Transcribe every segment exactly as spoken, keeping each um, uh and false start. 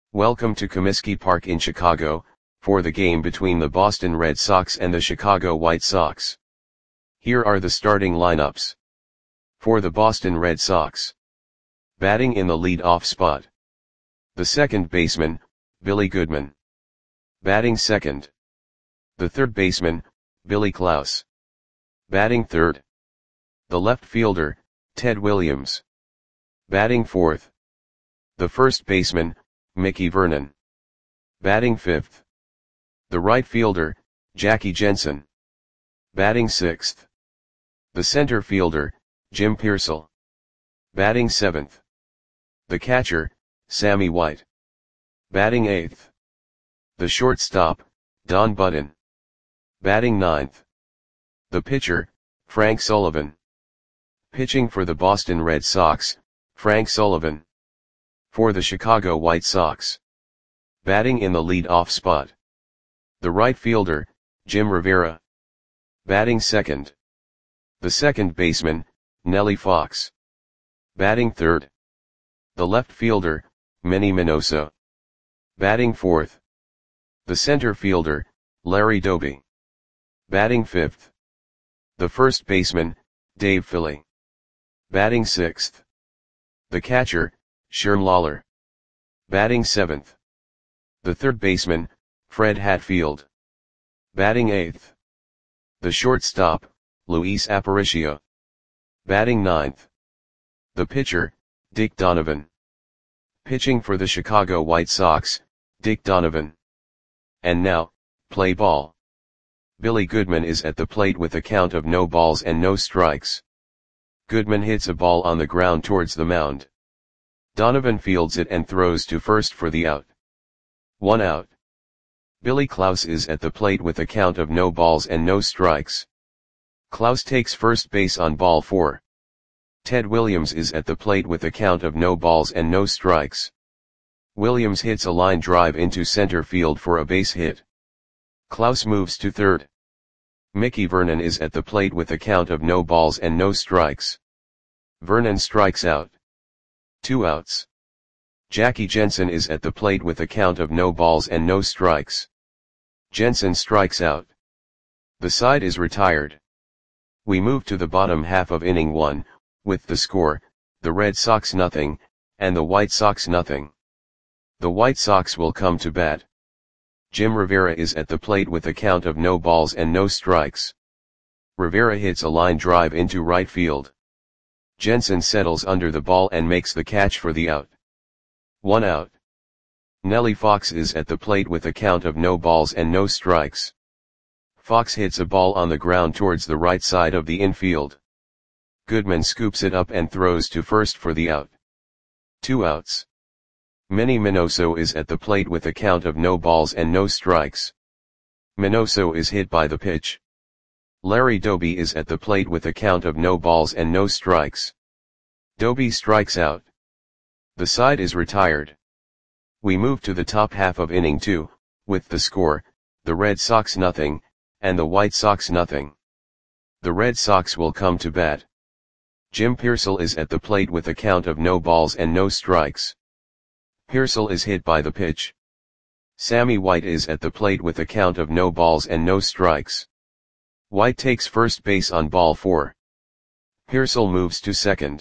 Welcome to Comiskey Park in Chicago, for the game between the Boston Red Sox and the Chicago White Sox. Here are the starting lineups. For the Boston Red Sox. Batting in the lead-off spot. The second baseman, Billy Goodman. Batting second. The third baseman, Billy Klaus. Batting third. The left fielder, Ted Williams. Batting fourth. The first baseman, Mickey Vernon. Batting fifth. The right fielder, Jackie Jensen. Batting sixth. The center fielder, Jim Piersall. Batting seventh. The catcher, Sammy White. Batting eighth. The shortstop, Don Budden. Batting ninth. The pitcher, Frank Sullivan. Pitching for the Boston Red Sox, Frank Sullivan. For the Chicago White Sox. Batting in the lead-off spot. The right fielder, Jim Rivera. Batting second. The second baseman, Nellie Fox. Batting third. The left fielder, Manny Minoso. Batting fourth. The center fielder, Larry Doby. Batting fifth. The first baseman, Dave Philly. Batting sixth. The catcher, Sherm Lawler. Batting seventh. The third baseman, Fred Hatfield. Batting eighth. The shortstop, Luis Aparicio. Batting ninth. The pitcher, Dick Donovan. Pitching for the Chicago White Sox, Dick Donovan. And now, play ball. Billy Goodman is at the plate with a count of no balls and no strikes. Goodman hits a ball on the ground towards the mound. Donovan fields it and throws to first for the out. One out. Billy Klaus is at the plate with a count of no balls and no strikes. Klaus takes first base on ball four. Ted Williams is at the plate with a count of no balls and no strikes. Williams hits a line drive into center field for a base hit. Klaus moves to third. Mickey Vernon is at the plate with a count of no balls and no strikes. Vernon strikes out. Two outs. Jackie Jensen is at the plate with a count of no balls and no strikes. Jensen strikes out. The side is retired. We move to the bottom half of inning one, with the score, the Red Sox nothing, and the White Sox nothing. The White Sox will come to bat. Jim Rivera is at the plate with a count of no balls and no strikes. Rivera hits a line drive into right field. Jensen settles under the ball and makes the catch for the out. One out. Nellie Fox is at the plate with a count of no balls and no strikes. Fox hits a ball on the ground towards the right side of the infield. Goodman scoops it up and throws to first for the out. Two outs. Manny Minoso is at the plate with a count of no balls and no strikes. Minoso is hit by the pitch. Larry Doby is at the plate with a count of no balls and no strikes. Doby strikes out. The side is retired. We move to the top half of inning two, with the score, the Red Sox nothing, and the White Sox nothing. The Red Sox will come to bat. Jim Piersall is at the plate with a count of no balls and no strikes. Piersall is hit by the pitch. Sammy White is at the plate with a count of no balls and no strikes. White takes first base on ball four. Piersall moves to second.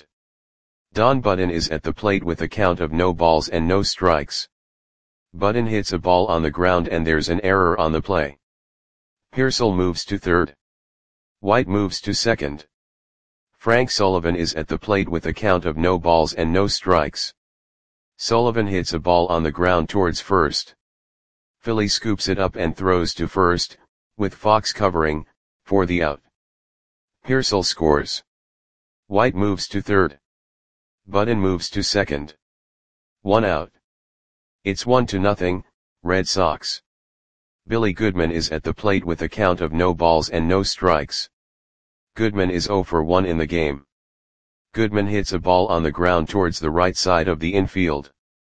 Don Budden is at the plate with a count of no balls and no strikes. Budden hits a ball on the ground and there's an error on the play. Piersall moves to third. White moves to second. Frank Sullivan is at the plate with a count of no balls and no strikes. Sullivan hits a ball on the ground towards first. Philly scoops it up and throws to first, with Fox covering, for the out. Piersall scores. White moves to third. Budden moves to second. One out. It's one to nothing, Red Sox. Billy Goodman is at the plate with a count of no balls and no strikes. Goodman is zero for one in the game. Goodman hits a ball on the ground towards the right side of the infield.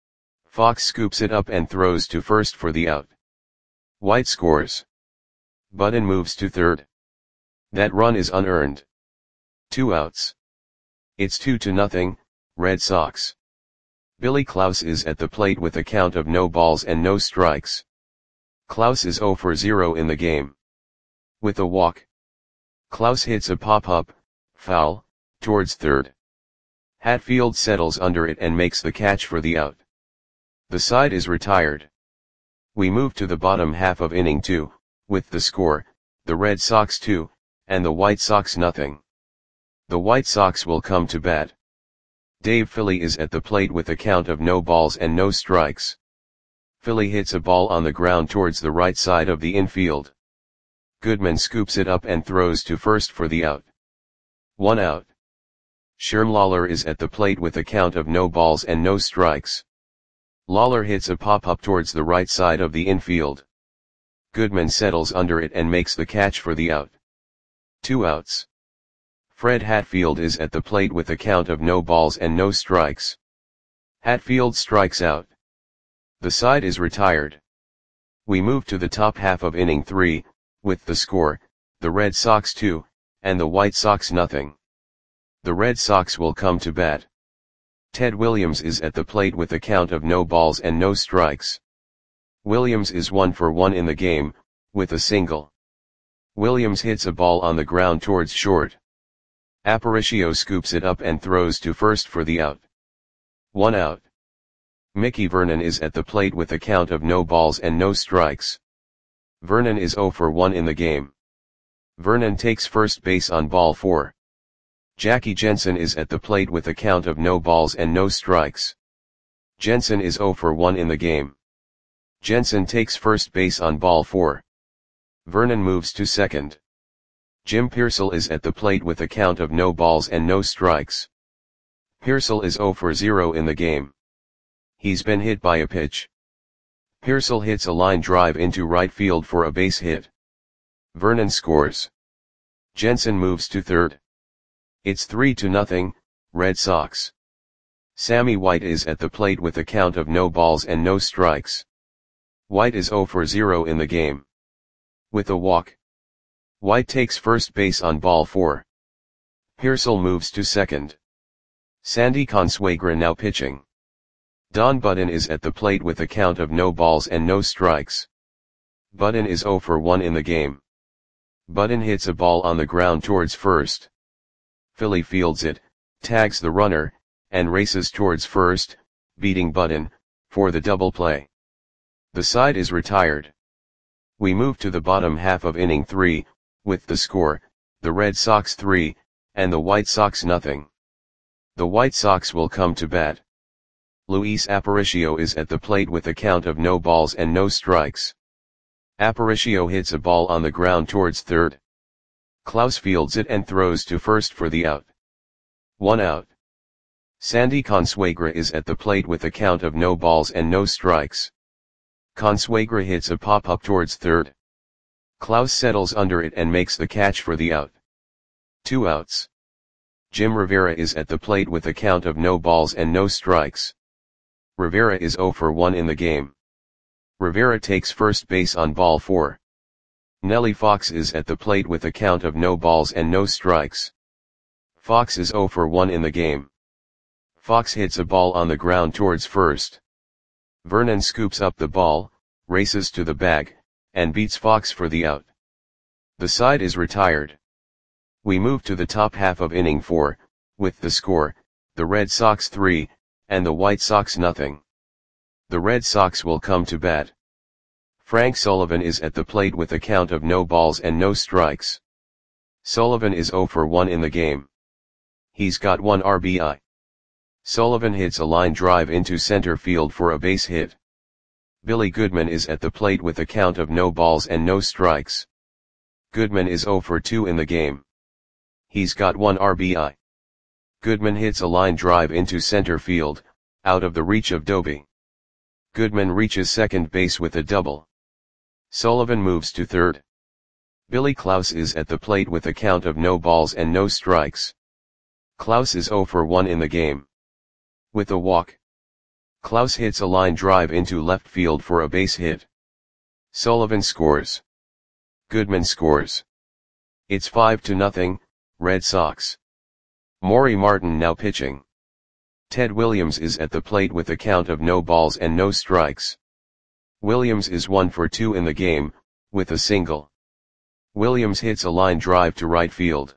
Fox scoops it up and throws to first for the out. White scores. Budden moves to third. That run is unearned. Two outs. It's two to nothing, Red Sox. Billy Klaus is at the plate with a count of no balls and no strikes. Klaus is zero for zero in the game. With a walk, Klaus hits a pop-up, foul, towards third. Hatfield settles under it and makes the catch for the out. The side is retired. We move to the bottom half of inning two, with the score, the Red Sox two, and the White Sox nothing. The White Sox will come to bat. Dave Philly is at the plate with a count of no balls and no strikes. Philly hits a ball on the ground towards the right side of the infield. Goodman scoops it up and throws to first for the out. One out. Sherm Lawler is at the plate with a count of no balls and no strikes. Lawler hits a pop-up towards the right side of the infield. Goodman settles under it and makes the catch for the out. Two outs. Fred Hatfield is at the plate with a count of no balls and no strikes. Hatfield strikes out. The side is retired. We move to the top half of inning three, with the score, the Red Sox two, and the White Sox nothing. The Red Sox will come to bat. Ted Williams is at the plate with a count of no balls and no strikes. Williams is one for one in the game, with a single. Williams hits a ball on the ground towards short. Aparicio scoops it up and throws to first for the out. One out. Mickey Vernon is at the plate with a count of no balls and no strikes. Vernon is zero for one in the game. Vernon takes first base on ball four. Jackie Jensen is at the plate with a count of no balls and no strikes. Jensen is zero for one in the game. Jensen takes first base on ball four. Vernon moves to second. Jim Pearsall is at the plate with a count of no balls and no strikes. Pearsall is zero for zero in the game. He's been hit by a pitch. Pearsall hits a line drive into right field for a base hit. Vernon scores. Jensen moves to third. It's three to nothing, Red Sox. Sammy White is at the plate with a count of no balls and no strikes. White is zero for zero in the game. With a walk, White takes first base on ball four. Pearsall moves to second. Sandy Consuegra now pitching. Don Budden is at the plate with a count of no balls and no strikes. Budden is zero for one in the game. Budden hits a ball on the ground towards first. Philly fields it, tags the runner, and races towards first, beating Budden, for the double play. The side is retired. We move to the bottom half of inning three, with the score, the Red Sox three, and the White Sox nothing. The White Sox will come to bat. Luis Aparicio is at the plate with a count of no balls and no strikes. Aparicio hits a ball on the ground towards third. Klaus fields it and throws to first for the out. One out. Sandy Consuegra is at the plate with a count of no balls and no strikes. Consuegra hits a pop-up towards third. Klaus settles under it and makes the catch for the out. Two outs. Jim Rivera is at the plate with a count of no balls and no strikes. Rivera is zero for one in the game. Rivera takes first base on ball four. Nellie Fox is at the plate with a count of no balls and no strikes. Fox is zero for one in the game. Fox hits a ball on the ground towards first. Vernon scoops up the ball, races to the bag, and beats Fox for the out. The side is retired. We move to the top half of inning four, with the score, the Red Sox three, and the White Sox nothing. The Red Sox will come to bat. Frank Sullivan is at the plate with a count of no balls and no strikes. Sullivan is zero for one in the game. He's got one R B I. Sullivan hits a line drive into center field for a base hit. Billy Goodman is at the plate with a count of no balls and no strikes. Goodman is zero for two in the game. He's got one R B I. Goodman hits a line drive into center field, out of the reach of Doby. Goodman reaches second base with a double. Sullivan moves to third. Billy Klaus is at the plate with a count of no balls and no strikes. Klaus is zero for one in the game. With a walk, Klaus hits a line drive into left field for a base hit. Sullivan scores. Goodman scores. It's five to nothing, Red Sox. Maury Martin now pitching. Ted Williams is at the plate with a count of no balls and no strikes. Williams is one for two in the game, with a single. Williams hits a line drive to right field.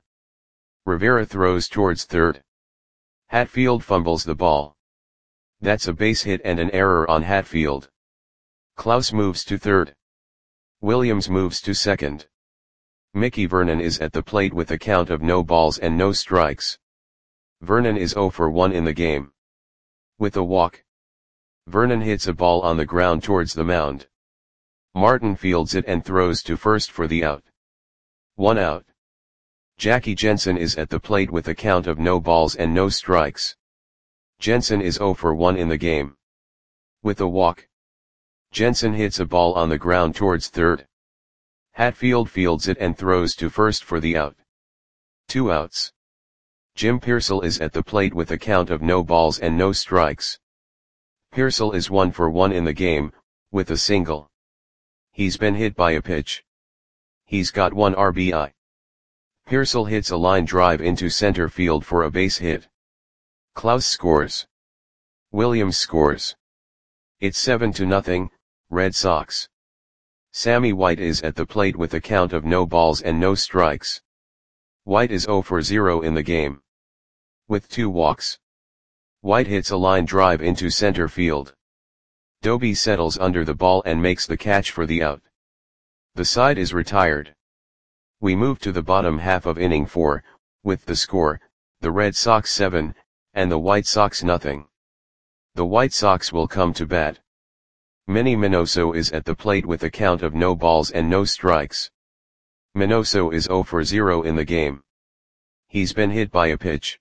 Rivera throws towards third. Hatfield fumbles the ball. That's a base hit and an error on Hatfield. Klaus moves to third. Williams moves to second. Mickey Vernon is at the plate with a count of no balls and no strikes. Vernon is zero for one in the game. With a walk. Vernon hits a ball on the ground towards the mound. Martin fields it and throws to first for the out. One out. Jackie Jensen is at the plate with a count of no balls and no strikes. Jensen is zero for one in the game. With a walk. Jensen hits a ball on the ground towards third. Hatfield fields it and throws to first for the out. Two outs. Jim Pearsall is at the plate with a count of no balls and no strikes. Pearsall is one for one in the game, with a single. He's been hit by a pitch. He's got one R B I. Pearsall hits a line drive into center field for a base hit. Klaus scores. Williams scores. It's seven to nothing, Red Sox. Sammy White is at the plate with a count of no balls and no strikes. White is zero for zero in the game. With two walks. White hits a line drive into center field. Doby settles under the ball and makes the catch for the out. The side is retired. We move to the bottom half of inning four, with the score, the Red Sox seven, and the White Sox nothing. The White Sox will come to bat. Manny Minoso is at the plate with a count of no balls and no strikes. Minoso is zero for zero in the game. He's been hit by a pitch.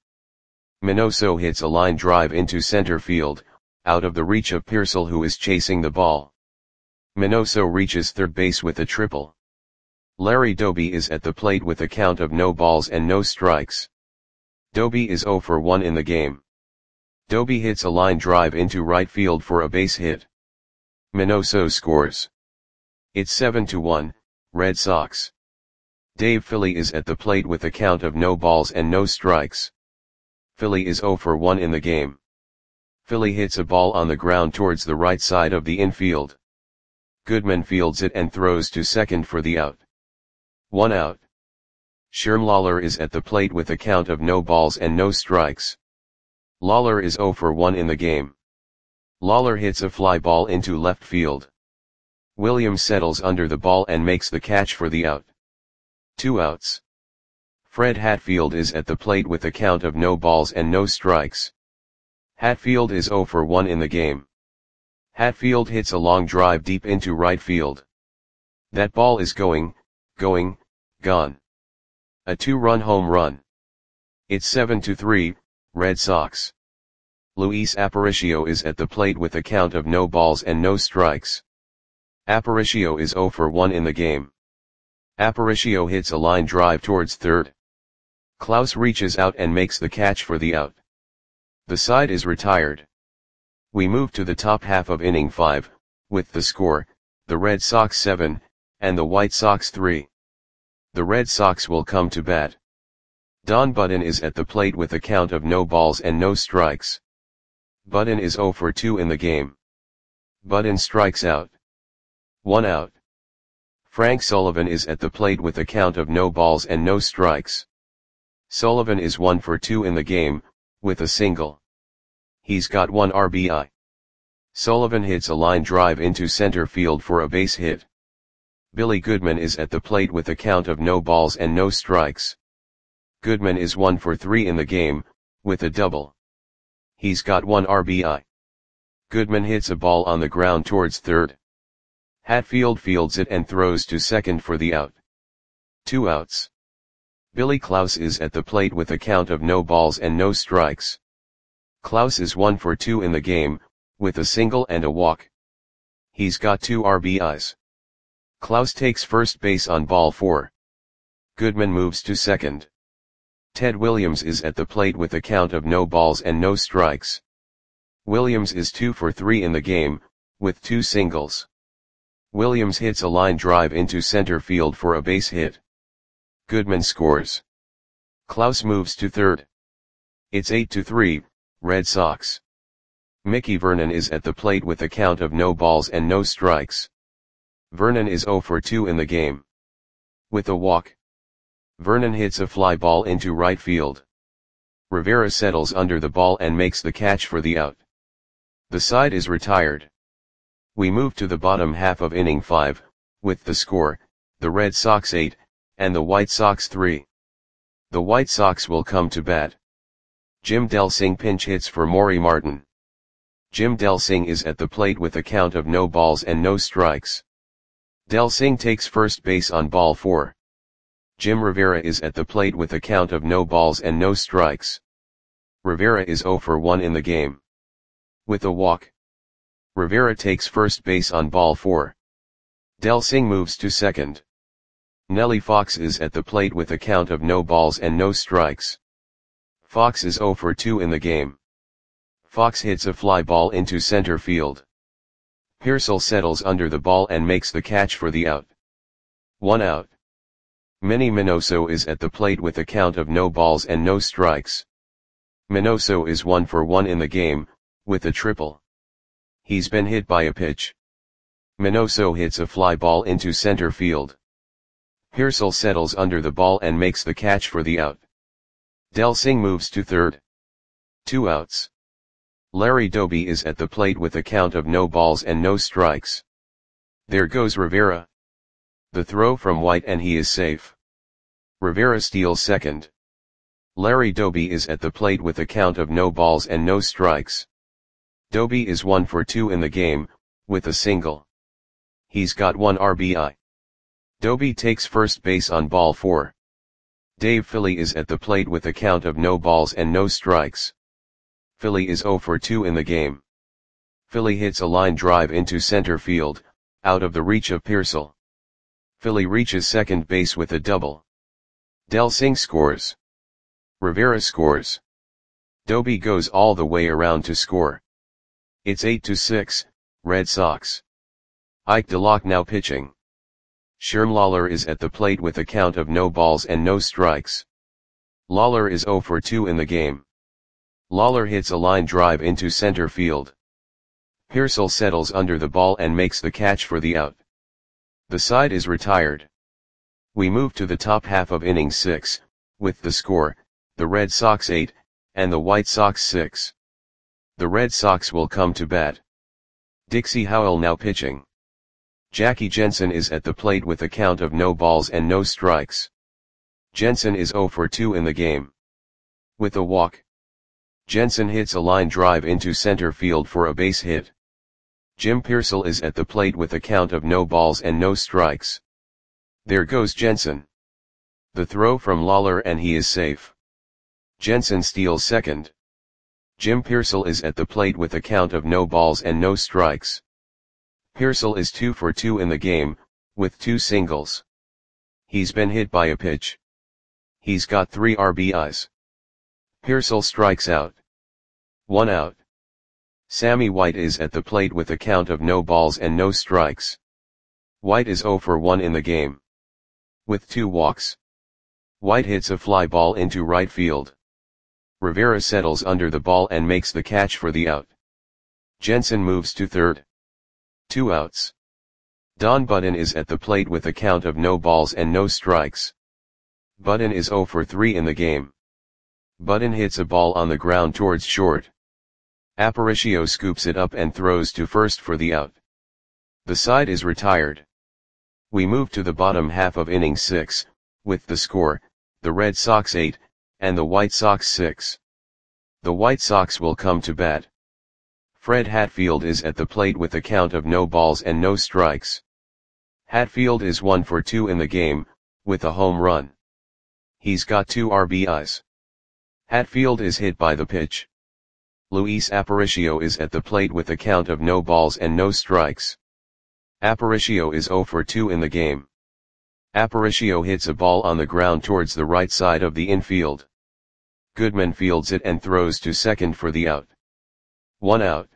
Minoso hits a line drive into center field, out of the reach of Pearsall who is chasing the ball. Minoso reaches third base with a triple. Larry Doby is at the plate with a count of no balls and no strikes. Doby is zero for one in the game. Doby hits a line drive into right field for a base hit. Minoso scores. It's seven to one, Red Sox. Dave Philly is at the plate with a count of no balls and no strikes. Philly is zero for one in the game. Philly hits a ball on the ground towards the right side of the infield. Goodman fields it and throws to second for the out. One out. Sherm Lawler is at the plate with a count of no balls and no strikes. Lawler is zero for one in the game. Lawler hits a fly ball into left field. Williams settles under the ball and makes the catch for the out. Two outs. Fred Hatfield is at the plate with a count of no balls and no strikes. Hatfield is zero for one in the game. Hatfield hits a long drive deep into right field. That ball is going, going, gone. A two-run home run. It's seven to three, Red Sox. Luis Aparicio is at the plate with a count of no balls and no strikes. Aparicio is zero for one in the game. Aparicio hits a line drive towards third. Klaus reaches out and makes the catch for the out. The side is retired. We move to the top half of inning five, with the score, the Red Sox seven, and the White Sox three. The Red Sox will come to bat. Don Budden is at the plate with a count of no balls and no strikes. Budden is zero for two in the game. Budden strikes out. One out. Frank Sullivan is at the plate with a count of no balls and no strikes. Sullivan is one for two in the game, with a single. He's got one R B I. Sullivan hits a line drive into center field for a base hit. Billy Goodman is at the plate with a count of no balls and no strikes. Goodman is one for three in the game, with a double. He's got one R B I. Goodman hits a ball on the ground towards third. Hatfield fields it and throws to second for the out. Two outs. Billy Klaus is at the plate with a count of no balls and no strikes. Klaus is one for two in the game, with a single and a walk. He's got two R B Is. Klaus takes first base on ball four. Goodman moves to second. Ted Williams is at the plate with a count of no balls and no strikes. Williams is two for three in the game, with two singles. Williams hits a line drive into center field for a base hit. Goodman scores. Klaus moves to third. It's eight to three, Red Sox. Mickey Vernon is at the plate with a count of no balls and no strikes. Vernon is zero for two in the game. With a walk, Vernon hits a fly ball into right field. Rivera settles under the ball and makes the catch for the out. The side is retired. We move to the bottom half of inning five, with the score, the Red Sox eight, and the White Sox three. The White Sox will come to bat. Jim Delsing pinch hits for Maury Martin. Jim Delsing is at the plate with a count of no balls and no strikes. Delsing takes first base on ball four. Jim Rivera is at the plate with a count of no balls and no strikes. Rivera is zero for one in the game. With a walk, Rivera takes first base on ball four. Delsing moves to second. Nellie Fox is at the plate with a count of no balls and no strikes. Fox is zero for two in the game. Fox hits a fly ball into center field. Pearsall settles under the ball and makes the catch for the out. One out. Manny Minoso is at the plate with a count of no balls and no strikes. Minoso is one for one in the game, with a triple. He's been hit by a pitch. Minoso hits a fly ball into center field. Pearsall settles under the ball and makes the catch for the out. Delsing moves to third. Two outs. Larry Doby is at the plate with a count of no balls and no strikes. There goes Rivera. The throw from White and he is safe. Rivera steals second. Larry Doby is at the plate with a count of no balls and no strikes. Doby is one for two in the game, with a single. He's got one R B I. Doby takes first base on ball four. Dave Philly is at the plate with a count of no balls and no strikes. Philly is zero for two in the game. Philly hits a line drive into center field, out of the reach of Pearsall. Philly reaches second base with a double. Delsing scores. Rivera scores. Doby goes all the way around to score. It's eight to six, Red Sox. Ike DeLocke now pitching. Sherm Lawler is at the plate with a count of no balls and no strikes. Lawler is zero for two in the game. Lawler hits a line drive into center field. Pearsall settles under the ball and makes the catch for the out. The side is retired. We move to the top half of inning six, with the score, the Red Sox eight, and the White Sox six. The Red Sox will come to bat. Dixie Howell now pitching. Jackie Jensen is at the plate with a count of no balls and no strikes. Jensen is zero for two in the game. With a walk, Jensen hits a line drive into center field for a base hit. Jim Pearsall is at the plate with a count of no balls and no strikes. There goes Jensen. The throw from Lawler and he is safe. Jensen steals second. Jim Pearsall is at the plate with a count of no balls and no strikes. Pearsall is two for two in the game, with two singles. He's been hit by a pitch. He's got three R B Is. Pearsall strikes out. One out. Sammy White is at the plate with a count of no balls and no strikes. White is zero for one in the game. With two walks, White hits a fly ball into right field. Rivera settles under the ball and makes the catch for the out. Jensen moves to third. Two outs. Don Budden is at the plate with a count of no balls and no strikes. Budden is zero for three in the game. Budden hits a ball on the ground towards short. Aparicio scoops it up and throws to first for the out. The side is retired. We move to the bottom half of inning six, with the score, the Red Sox eight, and the White Sox six. The White Sox will come to bat. Fred Hatfield is at the plate with a count of no balls and no strikes. Hatfield is one for two in the game, with a home run. He's got two R B Is. Hatfield is hit by the pitch. Luis Aparicio is at the plate with a count of no balls and no strikes. Aparicio is zero for two in the game. Aparicio hits a ball on the ground towards the right side of the infield. Goodman fields it and throws to second for the out. One out.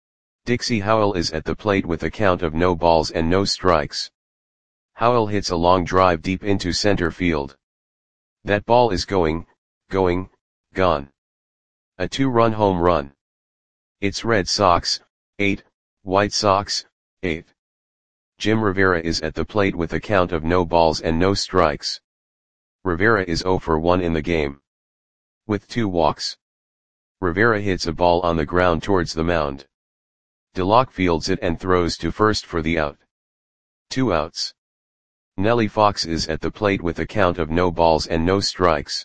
Dixie Howell is at the plate with a count of no balls and no strikes. Howell hits a long drive deep into center field. That ball is going, going, gone. A two-run home run. It's Red Sox, eight, White Sox, eight. Jim Rivera is at the plate with a count of no balls and no strikes. Rivera is zero for one in the game, with two walks. Rivera hits a ball on the ground towards the mound. DeLocke fields it and throws to first for the out. Two outs. Nellie Fox is at the plate with a count of no balls and no strikes.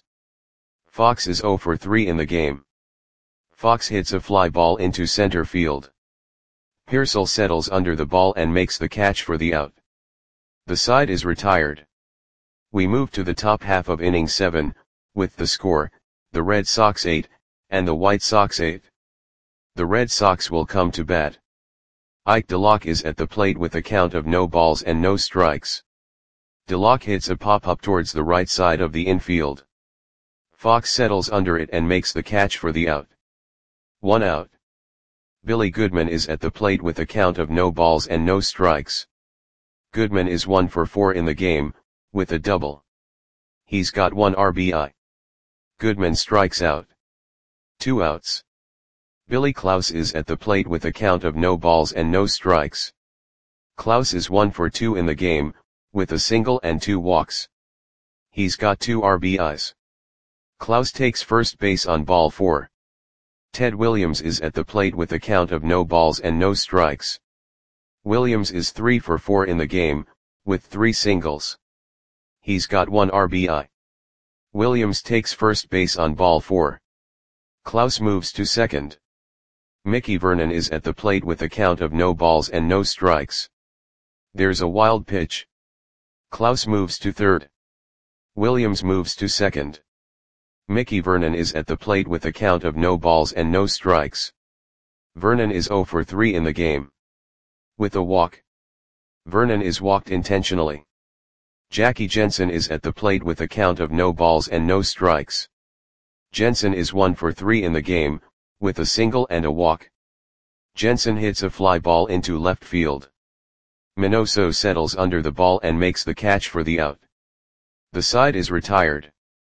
Fox is zero for three in the game. Fox hits a fly ball into center field. Pearsall settles under the ball and makes the catch for the out. The side is retired. We move to the top half of inning seven, with the score, the Red Sox eight, and the White Sox eight. The Red Sox will come to bat. Ike DeLocke is at the plate with a count of no balls and no strikes. DeLocke hits a pop-up towards the right side of the infield. Fox settles under it and makes the catch for the out. One out. Billy Goodman is at the plate with a count of no balls and no strikes. Goodman is one for four in the game, with a double. He's got one R B I. Goodman strikes out. Two outs. Billy Klaus is at the plate with a count of no balls and no strikes. Klaus is one for two in the game, with a single and two walks. He's got two R B Is. Klaus takes first base on ball four. Ted Williams is at the plate with a count of no balls and no strikes. Williams is three for four in the game, with three singles. He's got one R B I. Williams takes first base on ball four. Klaus moves to second. Mickey Vernon is at the plate with a count of no balls and no strikes. There's a wild pitch. Klaus moves to third. Williams moves to second. Mickey Vernon is at the plate with a count of no balls and no strikes. Vernon is zero for three in the game, with a walk. Vernon is walked intentionally. Jackie Jensen is at the plate with a count of no balls and no strikes. Jensen is one for three in the game, with a single and a walk. Jensen hits a fly ball into left field. Minoso settles under the ball and makes the catch for the out. The side is retired.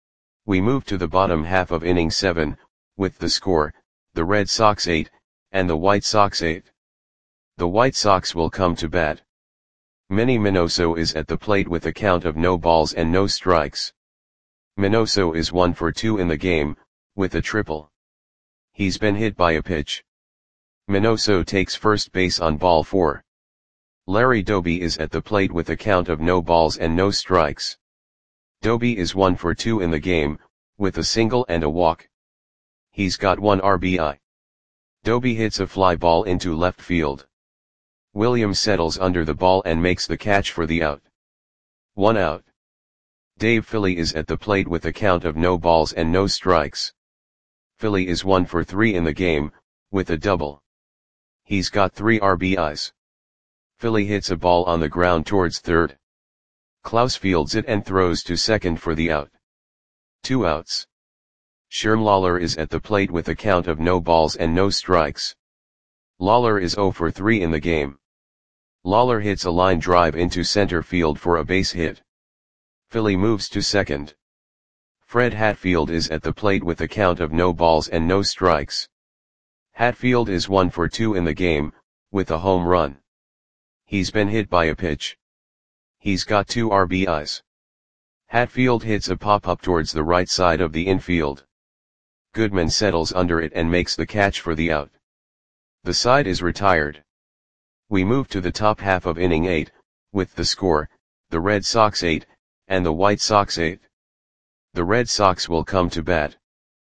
We move to the bottom half of inning seven, with the score, the Red Sox eight, and the White Sox eight. The White Sox will come to bat. Manny Minoso is at the plate with a count of no balls and no strikes. Minoso is one for two in the game, with a triple. He's been hit by a pitch. Minoso takes first base on ball four. Larry Doby is at the plate with a count of no balls and no strikes. Doby is one for two in the game, with a single and a walk. He's got one R B I. Doby hits a fly ball into left field. Williams settles under the ball and makes the catch for the out. One out. Dave Philly is at the plate with a count of no balls and no strikes. Philly is one for three in the game, with a double. He's got three R B Is. Philly hits a ball on the ground towards third. Klaus fields it and throws to second for the out. Two outs. Sherm Lawler is at the plate with a count of no balls and no strikes. Lawler is zero for three in the game. Lawler hits a line drive into center field for a base hit. Philly moves to second. Fred Hatfield is at the plate with a count of no balls and no strikes. Hatfield is one for two in the game, with a home run. He's been hit by a pitch. He's got two R B Is. Hatfield hits a pop-up towards the right side of the infield. Goodman settles under it and makes the catch for the out. The side is retired. We move to the top half of inning eight, with the score, the Red Sox eight, and the White Sox eight. The Red Sox will come to bat.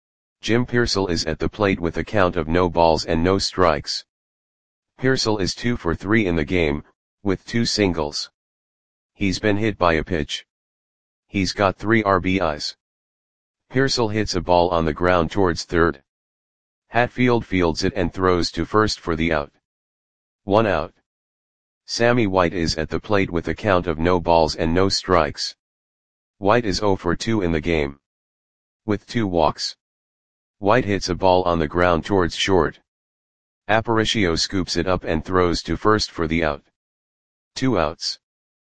Jim Pearsall is at the plate with a count of no balls and no strikes. Pearsall is two for three in the game, with two singles. He's been hit by a pitch. He's got three R B Is. Pearsall hits a ball on the ground towards third. Hatfield fields it and throws to first for the out. One out. Sammy White is at the plate with a count of no balls and no strikes. White is zero for two in the game, with two walks. White hits a ball on the ground towards short. Aparicio scoops it up and throws to first for the out. Two outs.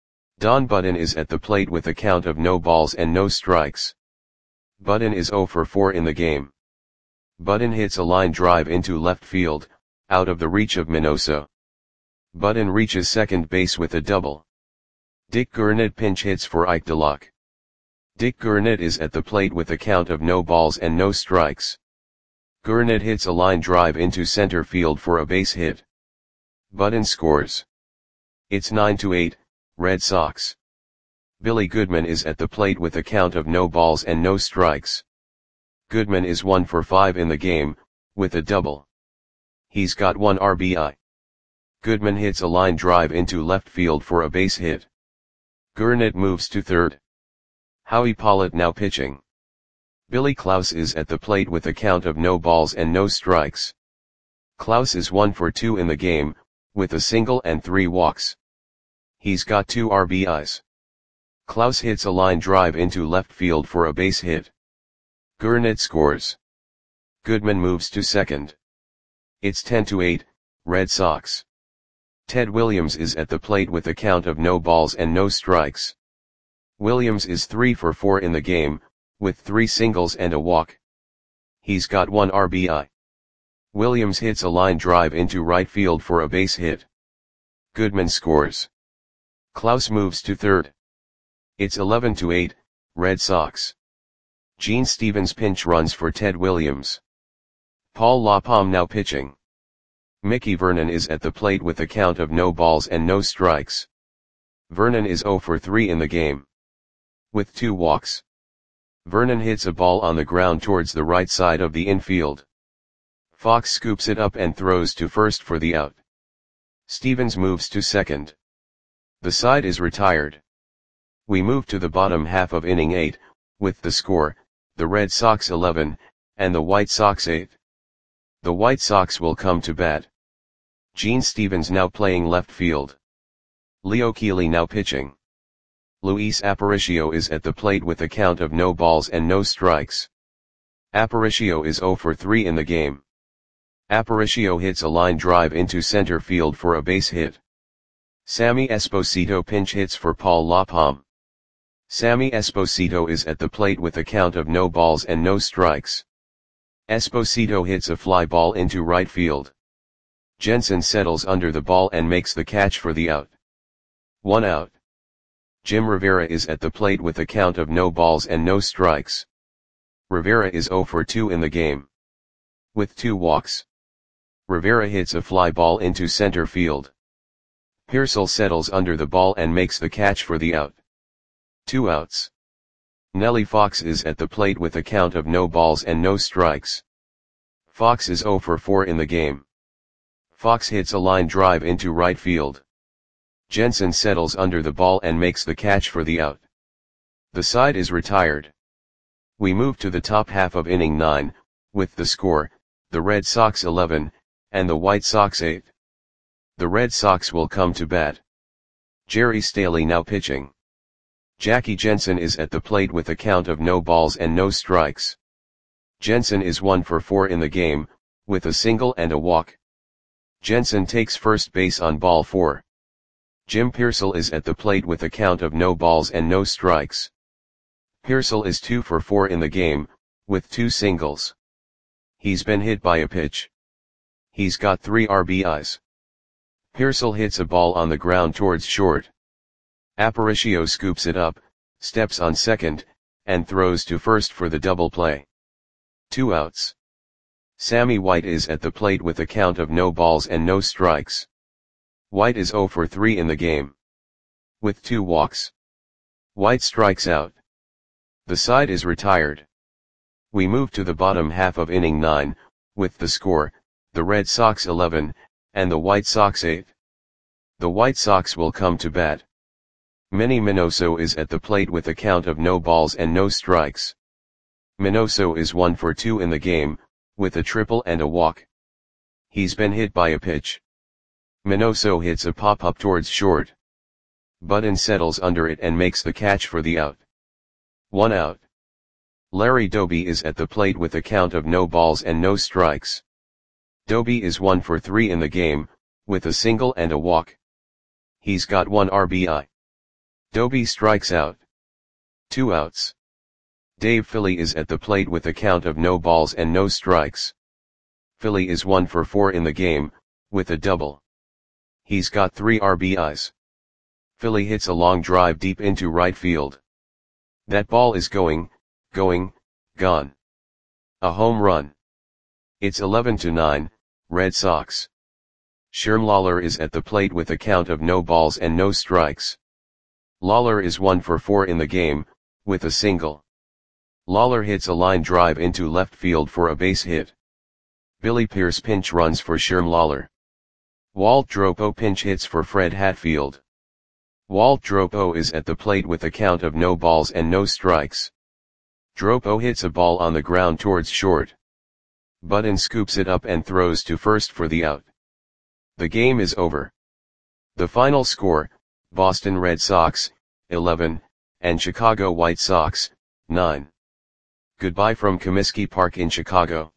Don Budden is at the plate with a count of no balls and no strikes. Budden is zero for four in the game. Button hits a line drive into left field, out of the reach of Minoso. Button reaches second base with a double. Dick Gurnett pinch hits for Ike DeLock. Dick Gurnett is at the plate with a count of no balls and no strikes. Gurnett hits a line drive into center field for a base hit. Button scores. It's nine to eight, Red Sox. Billy Goodman is at the plate with a count of no balls and no strikes. Goodman is one for five in the game, with a double. He's got one R B I. Goodman hits a line drive into left field for a base hit. Gurnett moves to third. Howie Pollitt now pitching. Billy Klaus is at the plate with a count of no balls and no strikes. Klaus is one for two in the game, with a single and three walks. He's got two R B Is. Klaus hits a line drive into left field for a base hit. Gurnett scores. Goodman moves to second. It's ten to eight, Red Sox. Ted Williams is at the plate with a count of no balls and no strikes. Williams is three for four in the game, with three singles and a walk. He's got one R B I. Williams hits a line drive into right field for a base hit. Goodman scores. Klaus moves to third. It's eleven to eight, Red Sox. Gene Stevens pinch runs for Ted Williams. Paul LaPalme now pitching. Mickey Vernon is at the plate with a count of no balls and no strikes. Vernon is zero for three in the game, with two walks. Vernon hits a ball on the ground towards the right side of the infield. Fox scoops it up and throws to first for the out. Stevens moves to second. The side is retired. We move to the bottom half of inning eight, with the score, the Red Sox eleven, and the White Sox eight. The White Sox will come to bat. Gene Stevens now playing left field. Leo Keeley now pitching. Luis Aparicio is at the plate with a count of no balls and no strikes. Aparicio is zero for three in the game. Aparicio hits a line drive into center field for a base hit. Sammy Esposito pinch hits for Paul LaPalme. Sammy Esposito is at the plate with a count of no balls and no strikes. Esposito hits a fly ball into right field. Jensen settles under the ball and makes the catch for the out. One out. Jim Rivera is at the plate with a count of no balls and no strikes. Rivera is zero for two in the game, with two walks. Rivera hits a fly ball into center field. Pearsall settles under the ball and makes the catch for the out. Two outs. Nellie Fox is at the plate with a count of no balls and no strikes. Fox is zero for four in the game. Fox hits a line drive into right field. Jensen settles under the ball and makes the catch for the out. The side is retired. We move to the top half of inning nine, with the score, the Red Sox eleven, and the White Sox eight. The Red Sox will come to bat. Jerry Staley now pitching. Jackie Jensen is at the plate with a count of no balls and no strikes. Jensen is one for four in the game, with a single and a walk. Jensen takes first base on ball four. Jim Pearsall is at the plate with a count of no balls and no strikes. Pearsall is two for four in the game, with two singles. He's been hit by a pitch. He's got three R B Is. Pearsall hits a ball on the ground towards short. Aparicio scoops it up, steps on second, and throws to first for the double play. Two outs. Sammy White is at the plate with a count of no balls and no strikes. White is zero for three in the game, with two walks. White strikes out. The side is retired. We move to the bottom half of inning nine, with the score, the Red Sox eleven, and the White Sox eight. The White Sox will come to bat. Manny Minoso is at the plate with a count of no balls and no strikes. Minoso is one for two in the game, with a triple and a walk. He's been hit by a pitch. Minoso hits a pop-up towards short. Button settles under it and makes the catch for the out. One out. Larry Doby is at the plate with a count of no balls and no strikes. Doby is one for three in the game, with a single and a walk. He's got one R B I. Doby strikes out. Two outs. Dave Philly is at the plate with a count of no balls and no strikes. Philly is one for four in the game, with a double. He's got three R B Is. Philly hits a long drive deep into right field. That ball is going, going, gone. A home run. It's eleven to nine, Red Sox. Sherm Lawler is at the plate with a count of no balls and no strikes. Lawler is one for four in the game, with a single. Lawler hits a line drive into left field for a base hit. Billy Pierce pinch runs for Sherm Lawler. Walt Dropo pinch hits for Fred Hatfield. Walt Dropo is at the plate with a count of no balls and no strikes. Dropo hits a ball on the ground towards short. Button scoops it up and throws to first for the out. The game is over. The final score, Boston Red Sox, eleven, and Chicago White Sox, nine. Goodbye from Comiskey Park in Chicago.